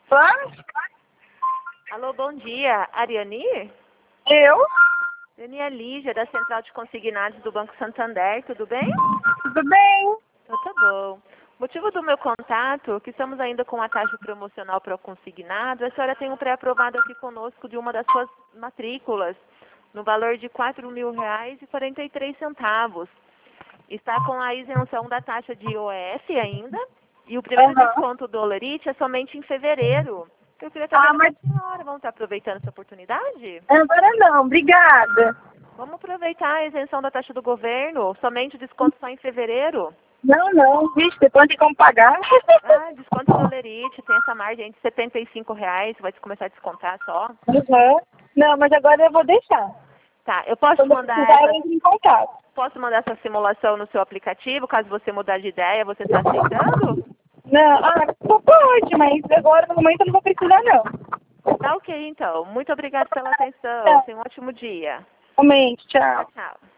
Hã? Alô, bom dia. Ariane? Eu? Ariane é Lígia, da Central de Consignados do Banco Santander, tudo bem? Tudo bem? Então tá bom. Motivo do meu contato, que estamos ainda com a taxa promocional para o consignado, a senhora tem um pré-aprovado aqui conosco de uma das suas matrículas, no valor de R$ 4.000,43. Está com a isenção da taxa de IOF ainda, e o primeiro Aham. desconto do Olerite é somente em fevereiro. Eu queria saber Mas se a senhora vamos estar aproveitando essa oportunidade? agora não, obrigada. Vamos aproveitar a isenção da taxa do governo, somente o desconto só em fevereiro. Não, vixe, depois tem como pagar. Ah, desconto do Olerite, tem essa margem de R$ 75, vai começar a descontar só. Uhum. Não, mas agora eu vou deixar. Tá, eu posso Quando eu mandar precisar, eu entro em contato. essa simulação no seu aplicativo, caso você mudar de ideia, você está aceitando? Não, pode, mas agora no momento eu não vou precisar, não. Tá ok, então. Muito obrigada pela atenção. Tá. Tenha um ótimo dia. Realmente, Tchau, tchau. tchau.